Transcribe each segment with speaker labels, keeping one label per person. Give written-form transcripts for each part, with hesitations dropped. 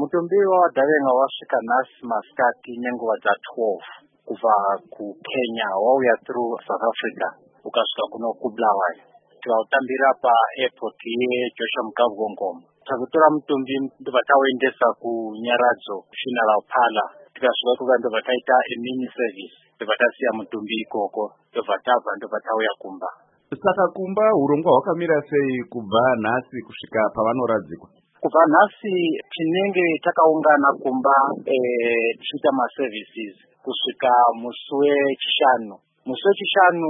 Speaker 1: Mutumbi wadavenga wasvika nhasi masikati nenguva dza12 kubva kuKenya wauya through South Africa ukasvika kuno kuBulawayo. Tikautambira paairport yeJoshua Mugavugongoma. Takutora mutumbi ndobva tauendesa kuNyaradzo funeral parlour. Tikasvika kuva ndobva taita mini service. Ndobva tasiya mutumbi ikoko. Ndobva tabva ndobva tauya kumba.
Speaker 2: Saka kumba urongwa hwakamira sei kubva nhasi kusvika pavanoradzikwa?
Speaker 1: Kubva nhasi tinenge takaungana kumba tichiita maservices kusvika musi wechishanu. Musi wechishanu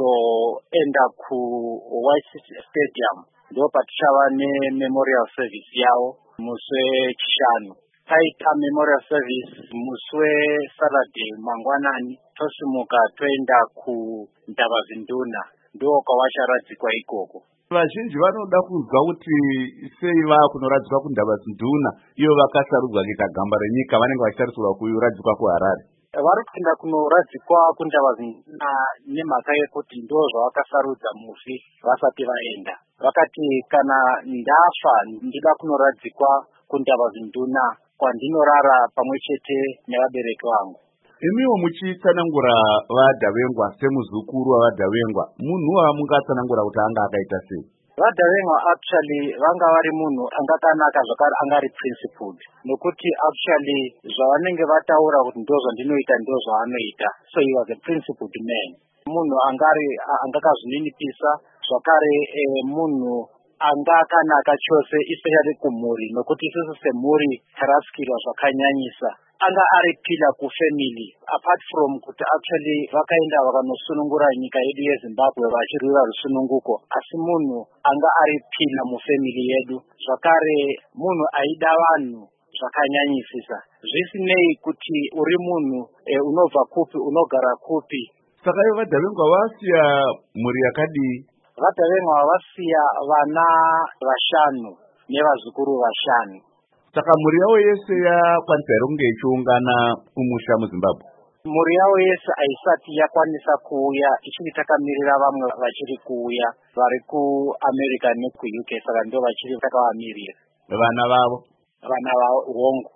Speaker 1: tozoenda kuWhite City Stadium ndo patichava nememorial service yavo musi wechishanu. Taita memorial service musi weSaturday mangwanani tosimuka toenda kuNdabazinduna ndo kwavacharadzikwa ikoko.
Speaker 2: Vazhinji vanoda kunzwa kuti sei vakunoradzikwa kuNdabazinduna iyo vakasarudzwa kuita gamba renyika vanenge vachitarisirwa kuradzikwa kuHarare.
Speaker 1: Vari kuenda kunoradzikwa kuNdabazinduna nemhaka yekuti ndo zvavakasarudza mufi vasati vaenda. Vakati kana ndafa ndida kunoradzikwa kuNdabazinduna kwandinorara pamwe chete nevabereki vangu.
Speaker 2: Imiwo muchitsanangura vaDhavengwa semuzukuru wavaDhavengwa, munhu wamungatsanangura kuti anga akaita sei?
Speaker 1: VaDhavengwa actually vanga vari munhu angakanaka zvakare angari principled, nokuti actually zvavanenge vataura kuti ndozvandinoita ndozvaanoita. So he was a principled man. Munhu angakazvininipisa zvakare, munhu angakanaka chose especially kumhuri, nokuti isusu semhuri tarasikirwa zvakanyanyisa. Anga ari pila kufamily apart from kuti actually vakaenda vakanosunungura nyika yedu yeZimbabwe vachirwira rusununguko, asi munhu anga ari pila mufamily yedu, zvakare munhu aida vanhu zvakanyanyisisa, zvisinei kuti uri munhu unobva kupi unogara kupi.
Speaker 2: Saka ivo vaDhavengwa vasiya mhuri yakadii?
Speaker 1: VaDhavengwa vasiya vana 5 nevazukuru 5.
Speaker 2: Saka mhuri yavo yese yakwanisa here kunge ichiungana kumusha muZimbabwe?
Speaker 1: Mhuri yavo yese haisati yakwanisa kuuya, ichiri takamirira vamwe vachiri kuuya vari kuAmerica nekuUK, saka ndo vachiri takavamirira.
Speaker 2: Vana vavo
Speaker 1: hongu